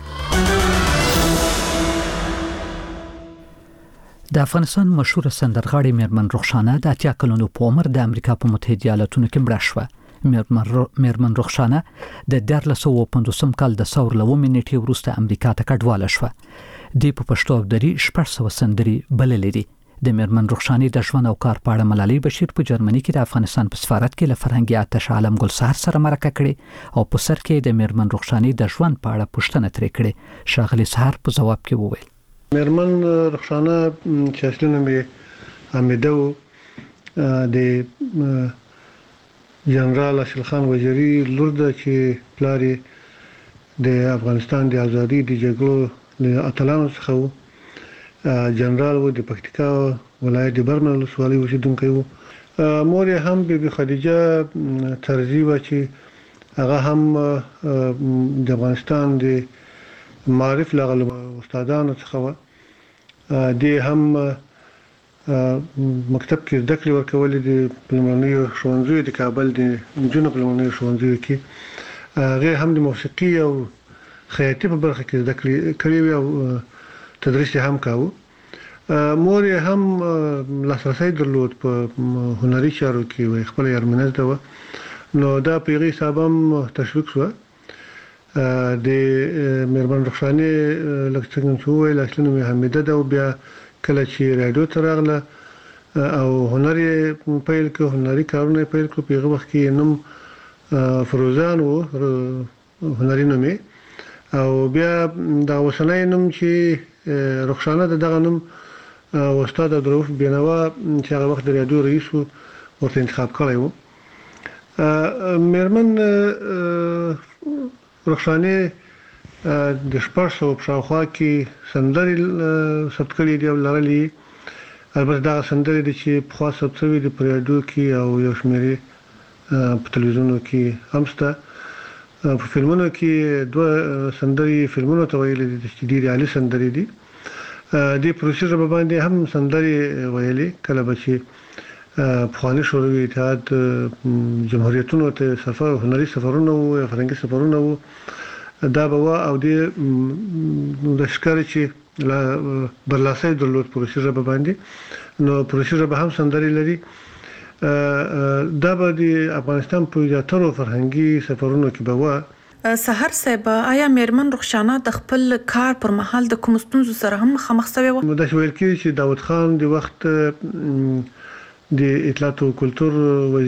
د افغانستان مشهور سندرغاړي میرمن رخشانه د اتیا کلونو په عمر د امریکا په متحده ایالاتونو کې مړه شوه. میرمن رخشانه د دیارلس سوه پنځوسم کال د ثور له اووه نیټې وروسته امریکا ته کډواله شوه. د په پښتو او دري شپږ سوه سندري بللې دي. د میرمن رخشانې د ژوند او کار په اړه ملالۍ بشیر په جرمني کې د افغانستان په سفارت کې له فرهنګي آتش عالم ګل سحر سره مرکه کړې او په سر کې د میرمن رخشانې د ژوند په اړه پوښتنه ترې کړې. شاغلي سحر په جواب کې وویل: میرمن رخشانه چې اصلي نوم یې حمیده و، د جنرال اشرف خان وزیری لور ده چې پلار یې د افغانستان د ازادي د جګړو له اتلانو څخه و. جنرال و د پکتیکا ولایت د برمل ولسوالۍ اوسیدونکی و. مور یې هم بیبي خدیجه طرزي و چې هغه هم د افغانستان د معارف لغه استادانو څخه و. د هم مکتب کې زده کړې ورکولې د پلمنیو ښوونځیو د کابل د نجونو پلمنیو ښوونځیو کې. هغه هم د موسیقي او خیاطۍ په برخه کې زده کړې کړې وې او تدریس یې هم کاوه. مور یې هم لاسرسی درلود په هنري چارو کې و، خپل یارمنه زده وه. نو دا په هغې حساب هم تشویق شوه. د میرمن رخشانې لکه څنګه چې وویل اصلي نوم یې حمیده ده او بیا کله چې راډیو ته راغله او هنر یې پیل کړ، هنري کارونه یې پیل کړل. په هغه وخت کې نوم فروزان و، هنري نوم یې، او بیا د اوسنی نوم چې رخشانه ده دغه نوم استاد عبدالرؤف بینوا چې هغه وخت د راډیو رئیس و ورته انتخاب کړی و. میرمن رخشانې د شپږ سوه په شاوخوا کې سندرې ثبت کړي دي او لرلې. البته دغه سندرې دي چې پخوا ثبت شوي دي په راډیو کې او یو شمېرې په تلویزیونونو کې هم شته. په فلمونو کې دوه سندرې فلمونو ته ویلې دي چې ډېرې عالي سندرې دي. دې پروسې ژبه باندې هم سندرې ویلې. کله به چې پخواني شوروي اتحاد جمهوریتونو ته سفر هنري سفرونه وو یا فرهنګي سفرونه وو، دا به وه او د ښکاري چې برلاسۍ درلود په روسي ژبه باندې. نو په روسي ژبه هم سندرې لري. دا به د افغانستان په زیاترو فرهنګي سفرونو کې به وه. سحر صاحب، آیا میرمن رخشانه د خپل کار پر مهال د کوم ستونزو سره هم مخامخ شوې وه؟ داسې ویل کېږي چې داود خان د وخت د اطلاعات او کلتور وزیر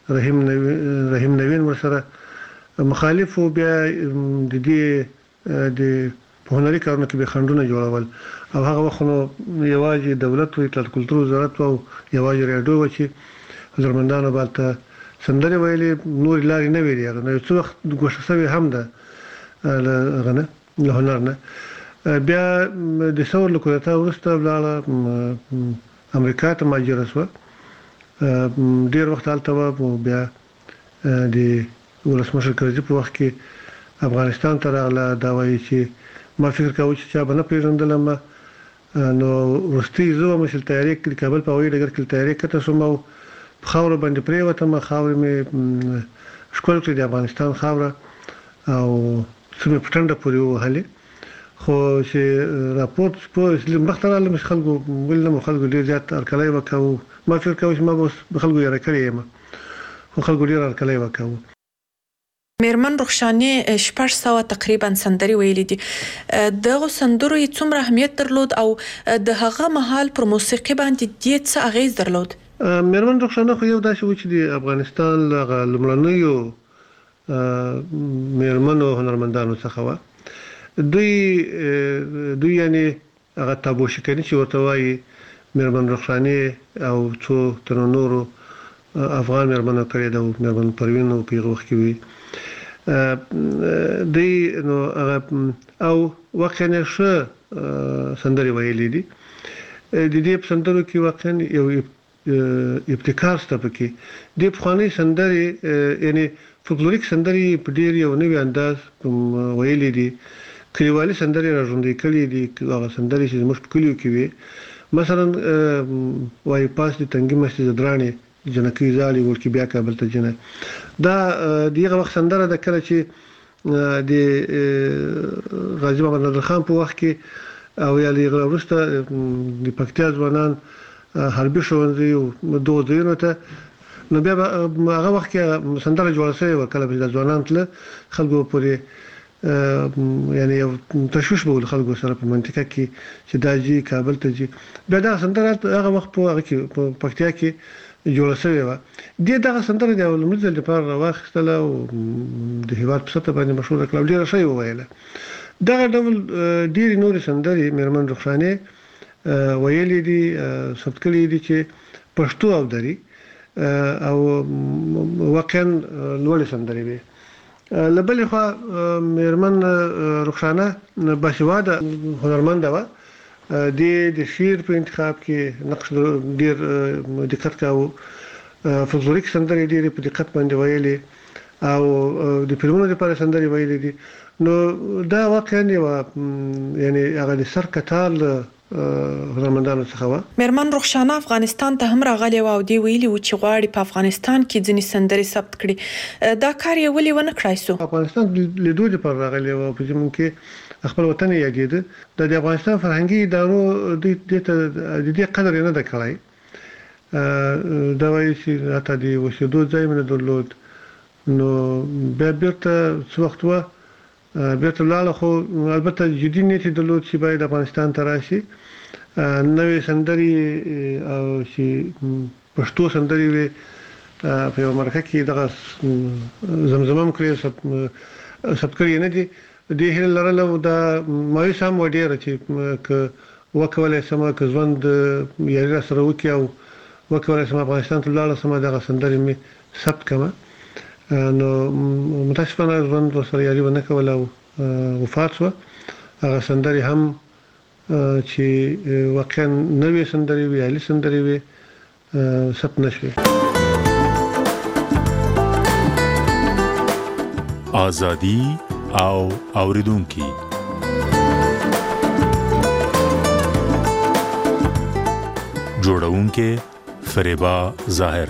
رحیم نوین رحیم نوین ورسره مخالف او بیا د دې د په هنري کارونو کې به خندونه جوړول او هغه وخت نو یوازې دولت او اطلاعات کلتور وزارت او یوازې رادیو و چې هنرمندانو بالته سندري ویلي نور لاري نه ویلي هغه نو څو وخت ګوښه شوی هم ده غنه له هنر نه بیا د څور له کوټه ورسته ولاړه امریکا ته ماجر شو ډیر وخت هلته بیا د ولسمشر کرزي په وخت کې افغانستان ته راغله دا وایي چې ما فکر کاوه چې چا به نه پیژندلم نو ورستي زه مشل تیاری کړ کابل په وایي ډګر کې تیاری کته شوم او خاور باندې پریوته ما خاور مې شکول کړی د افغانستان خاور او سمه پټنده پورې وهله خو چې راپورټ په مختلفه مش خلکو ولنه خلکو ډیر زیات ارکلای وکاو ما فکر کاوه چې ما به خلکو یې راکړی یم خو خلکو ډیر ارکلای وکاو میرمن رخشانې شپږ سوه تقریبا سندري ویلې دي دغه سندرو یې څومره اهمیت درلود او د هغه مهال پر موسیقي باندې ډېر څه اغیز درلود میرمن رخشانه خو یو داسې و چې د افغانستان له لومړنیو میرمنو هنرمندانو څخه و دوی دوی یعنی هغه تابو شکنی چې ورته وایي میرمن رخشانې او څو تر نورو افغان میرمنو کړی دا میرمن پروین او په وخت کې وي دی نو او واقعا شه سندري ویلې دي د دې سندرو کې واقعا یو ابتکار ستپ کې د افغاني سندري یعنی فولکلوریک سندري په ډیر یو نوې انداز ویلې دي کلیوالي سندري راځوندې کړي دي هغه سندري چې موږ په کلیو کې وي مثلا وای پاس د تنګي مسجد درانه جنکی زالي ورکی بیا کابل ته جنه دا دغه وخت سندره د کله چې د غازی محمد نادر خان په وخت کې او یالي غلورسته د پکتیا ځوانان حربي شونځي او دوه دینو ته نو بیا هغه وخت کې سندره جوړه شوې و کله د ځوانان تل خلکو پورې یعنی تشویش به خلکو سره په منطقه کې چې داجی کابل ته جي بیا دا سندره هغه وخت په هغه کې په پکتیا کې جوړه شوې و د دغه سندره د ولمزل لپاره واخستله او د هیواد په سطح باندې مشهور کړل ډیره شوی ویله دغه ډول ډیر نور سندري میرمن رخشانې ویلې دي ثبت کړي دي چې پښتو او دري او واقعا لوړ سندري وي لبل خو میرمن رخشانه باسواده هنرمند و د د شعر په انتخاب کې نقش ډیر دقت کاوه فولکلوریک سندري ډیر په دقت باندې ویلې او د فلمونو لپاره سندري ویلې دي نو دا واقعا یو یعنی هغه د سر کتال هنرمندانو څخه و میرمن رخشانه افغانستان ته هم راغلی و او دی ویلي و چې غواړي په افغانستان کې ځینې سندري ثبت کړي دا کار یې ولې ونه کړای سو افغانستان لیدو لپاره راغلی و په زمون کې خپل وطن یې یادید د افغانستان فرهنګي ادارو د دې قدر نه د کړای دا وایي چې اته دی وشدو ځای من درلود نو بیا بیرته څو وخت و بیرته لاله خو البته جدي نیت درلود چې باید افغانستان ته راشي نوې سندري او چې پښتو سندري وي په امریکا کې دغه زمزمه کړی سب کړی نه دي د هیله لرلو دا مایو سم وډیر چې ک وکولای سم ک ژوند یاري سره وکي او وکولای سم افغانستان ته لاله سم دغه سندري می ثبت کما نو متاسفانه ژوند سره یاري ونه کول او وفات شو هغه سندري هم چې واقعا نوې سندري وی علي سندري وی ثبت نشوي آزادی او اوریدونکي جوړونکي فریبا ظاهر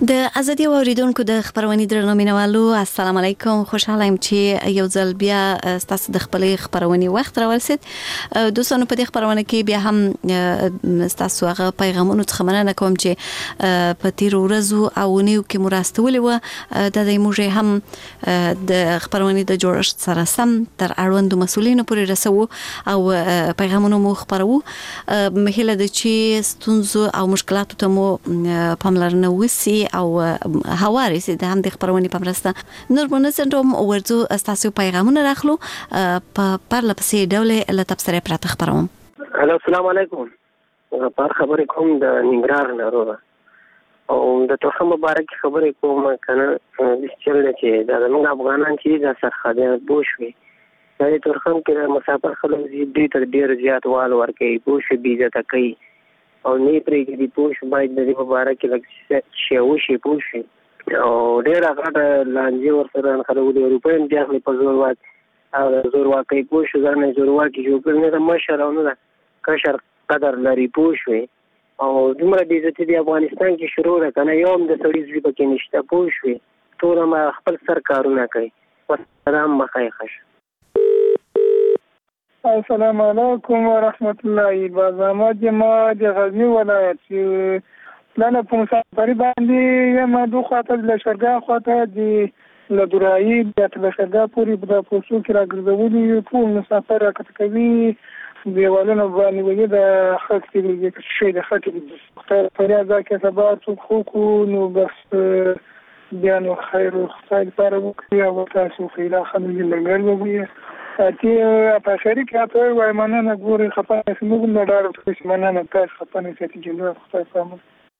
د ازادي اوریدونکو د خبرونې درنومینوالو السلام علیکم. خوشاله یم چې یو ځل بیا تاسو د خپلې خبرونې وخت راورسید. دوستانو په دې خبرونه کې بیا هم تاسو هغه پیغامونو څخه مننه کوم چې په تیر ورځو او نیو کې مراستولې و د دې موږ هم د خبرونې د جوړښت سره سم تر اړوندو مسولینو پورې رسو او پیغامونو مو خبرو. مهله د چې ستونزو او مشکلاتو ته مو پاملرنه وسی او هواري سي د هم د خبرونې په مرسته نور منځنډوم ورځو استاسو پیغامونه راخلو په پرله پسې ډول له تبصره پراته خبروم. الو السلام علیکم. پر خبرې کوم د ننګرهار نه او د توخه مبارک خبرې کوم کنه د چل چې د موږ افغانان چې د سرخده بوشوي د تورخم کې مسافر خلک دې تر ډیر زیات وال ورکي بوش بيزه تکي او نه پرې دې پوش باید د مبارک لکه شیو شي پوش او ډیر هغه لانجه ورسره خلک د اروپاین داخلي په زور وات او زور واکي پوش ځان زور واکي جو کړنه مشرونه ده کشر قدر لري پوش وي او دومره دې چې د افغانستان کې شروع ده کنه یو د سړي ځې پکې نشته پوش وي ټول ما خپل سر کارونه کوي. والسلام مخایخش. السلام علیکم ورحمت الله وبرکاته. جماعه د غزنی ولایت چې لاله په مسافرۍ باندې یم دوه خاطر له شرګا خاطر د لدورای د شرګا پوری په پوسو کې راګرځولي ټول مسافر راکټ کوي دیوالونو باندې وګړي د خط کې شي د خط کې فریاد کې سبا څو خو نو بس بیا نو خیر او خیر پر وکړي او تاسو خیره خلک لګل وګړي چې په شری کې ته وای مننه ګوري خپانه سمون نه ډار چې مننه تاسو خپانه ساتي چې نو خدای سلام.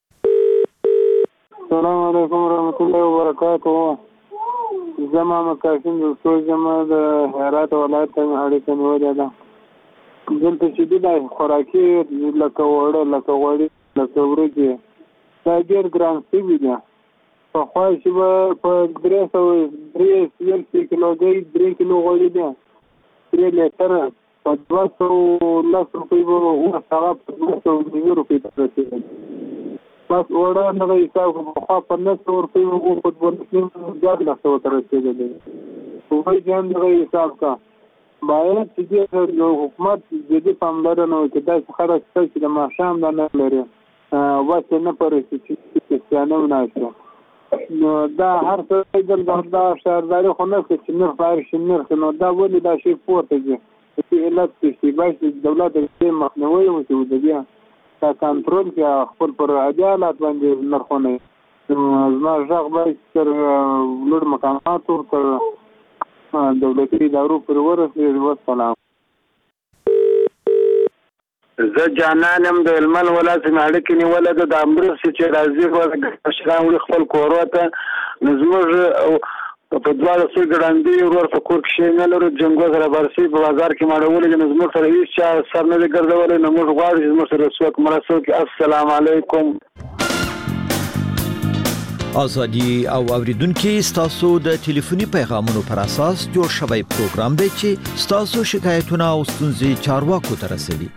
السلام علیکم ورحمت الله وبرکاته. زما مکاسم د ټول زما د هرات ولایت ته اړیکه نیولې ده. دلته چې د خوراکي لکه وړه لکه وړي لکه ورګي دا ډېر ګران شوي دي. په خوا چې په درې سوه درې سوه کیلوګرام درې کیلو غوړي دي درې لیټره په دوه سوه لس روپۍ به هغه په دوه سوه نوي روپۍ ته رسېږي. بس وړه دغه حساب کړو پخوا په نهه سوه روپۍ به په دوه نیم زیات لس سوه ته رسېدلی. هغوی ځان دغه حساب کړه باید چې د حکومت جدي پاملرنه وکړي. داسې خلک شته چې د ماښام دا نه لري وسې نه پرېږدي چې کریسټیانه وناشي نو دا هر څه د دا شهرداري خو نه کوي چې نرخ بهر شي نرخ نو دا ولې دا شی پورته ځي چې علت چې باید دولت د مخنیوي وکړي د بیا دا کنټرول کې خپل پر عدالت باندې نرخونه زما ځغ باید تر لوړ مقاماتو تر دولتي ادارو پر ورسېږي. والسلام. زه جانانم د هلمند ولایت څخه اړیکې نیولې ده د امرس چې راځي په مشران وړي خپل کورو ته نو زموږ په دواړه سوی ګړندي ورور په کور کې نه لرو جنګو سره برسي په بازار کې ماړولې نو زموږ سره هیڅ چا سر نه دی ګرځولی نو موږ غواړو چې زموږ سره څوک مرسته وکړي. السلام علیکم. ازادي او اوریدونکو ستاسو د ټلیفوني پیغامونو پر اساس جوړ شوی پروګرام دی چې ستاسو شکایتونه او ستونزې چارواکو ته رسوي.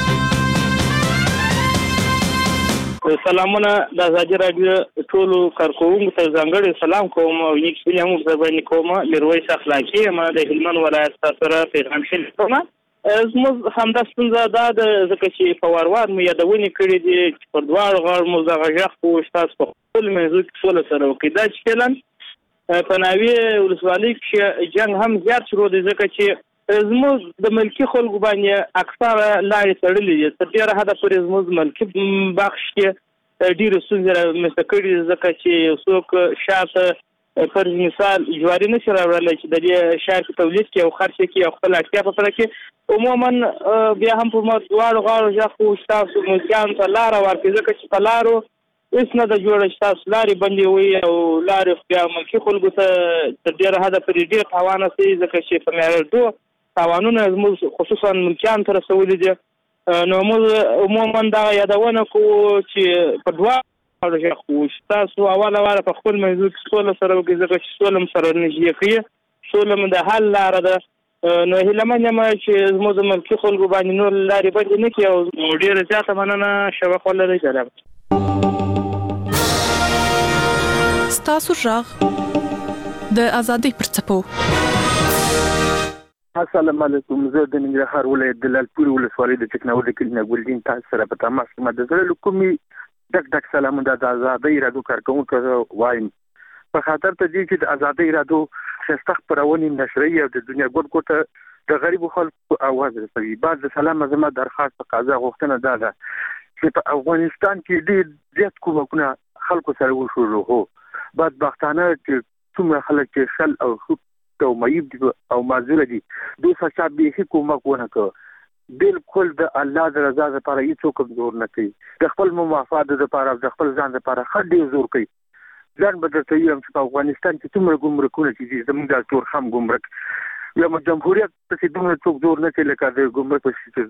سلامونه د ازادي رادیو ټولو کارکوونکو ته ځانګړی سلام کوم او یک سلام ورته کوم. میرویس اخلاقی ما د هلمند ولایت سره پیغام شلیکوم. زموږ همدا ستونزه دا ده ځکه چې په وار مو یادونې کړې دي چې پر دواړو غاړو مو دغه غږ په تاسو په خپل منځو کې سوله سره وکړي. دا چې فعلا په ناوې ولسوالۍ کې جنګ هم زیات شروع دی ځکه چې زموږ د ملکي خلکو باندې اکثره لارې تړلې دي. تر ډېره حده پورې زموږ ملکي بخش کې ډېرې ستونزې رامنځته کړي دي ځکه چې یو څوک شاته پر مثال جواري نشي راوړلی چې د دې شهر کې تولید کړي او خرڅ کړي او خپل اړتیا په پوره کړي. عموما بیا هم په دواړو غاړو غږ خو ستاسو ملکیانو ته لاره ورکړي ځکه چې په لارو هېڅ نه ده جوړه چې تاسو لارې بندې وي او لارې بیا ملکي خلکو ته تر ډېره حده پورې ډېر تاوان رسوي ځکه چې په معیارډو تاوانونه زموږ خصوصا ملکیانو ته رسولي دي. نو موږ عموما دغه یادونه کوو چې په دوه غږ خو تاسو اوله واره په خپل موضوع کې سوله سره وکړئ ځکه چې سوله مو سره نږدې کوي سوله مو د حل لاره ده. نو هیلهمن یم چې زموږ د ملکي خلکو باندې نور لارې بندې نه کړي او ډېره زیاته مننه شبق ولرئ. سلام. ستاسو ژغ د ازادۍ پر څپو. السلام علیکم. زه د ننګرهار ولایت د لالپورې ولسوالۍ د ټکنالوژي کلینه ګلدین تاسو سره په تماس کې د زړه کومي ډک ډک سلام د ازادۍ رادیو کارکونکو وایم. په خاطر ته دي چې د ازادۍ رادیو شستخ پرونی نشري او د دنیا ګډ کوټه د غریب خلکو आवाज رسوي. بعد د سلام زما درخواست په قضا غوښتنه ده ده چې په افغانستان کې ډېر زیات کومکونه خلکو سره وشورو. هو بعد بختانه چې څومره خلک چې شل او خو او مېب دي او معذور دي دوی څخه به کومک ونه کوي. بالکل د الله د رضا لپاره هیڅ څوک زور نه کوي. د خپل مفاد لپاره د خپل ځان لپاره خډي زور کوي. ځان بدلته یم چې په افغانستان کې څومره ګمرکونه چې زموږ د ټول هم ګمرک یا جمهوریت په دې دومره څوک زور نه کوي لکه د ګمرک په